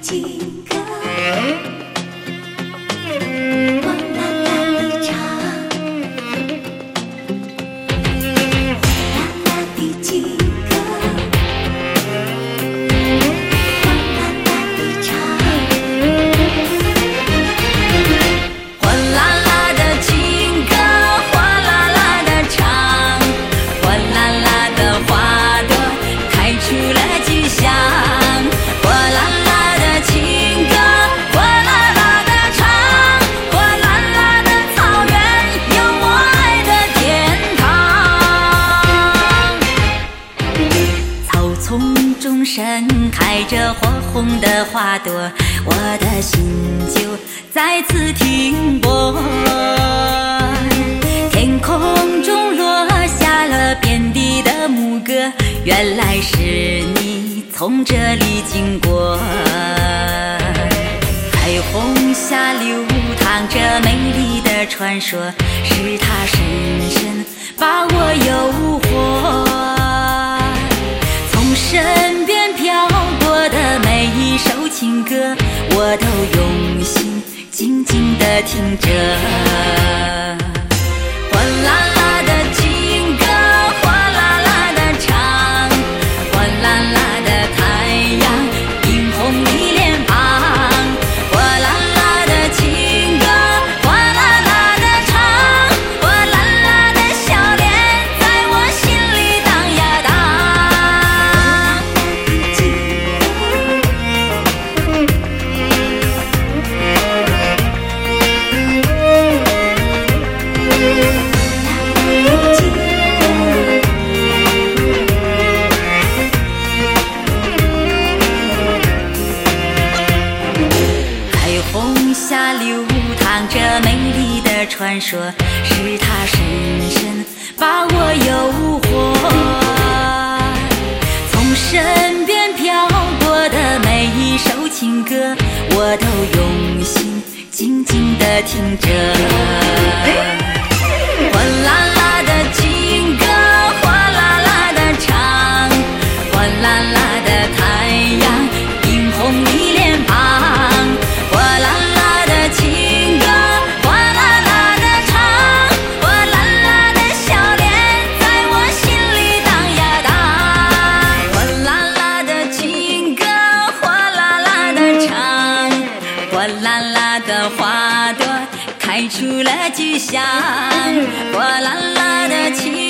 情歌，哗啦啦地唱，哗啦啦的情歌，哗啦啦地唱，哗啦啦的情歌，哗啦啦的唱，哗啦啦的花朵开出了吉祥。盛开着火红的花朵，我的心就再次停泊。天空中落下了遍地的牧歌，原来是你从这里经过。彩虹下流淌着美丽的传说，是它深深把我诱惑。从身边飘过的每一首情歌，我都用心静静地听着。哗啦啦的情歌，哗啦啦的唱，哗啦啦的太阳映红你脸庞。哗啦啦的情歌，哗啦啦的唱，哗啦啦的笑脸在我心里荡呀荡。彩虹下流淌着美丽的传说，是它深深把我诱惑。从身边飘过的每一首情歌，我都用心静静地听着。哗啦啦的情歌，哗啦啦的唱，哗啦啦的太阳映红你脸庞。哗啦啦的情歌，哗啦啦的唱，哗啦啦的笑脸在我心里荡呀荡。哗啦啦的情歌，哗啦啦的唱，哗啦啦的花朵开出了吉祥。哗啦啦的情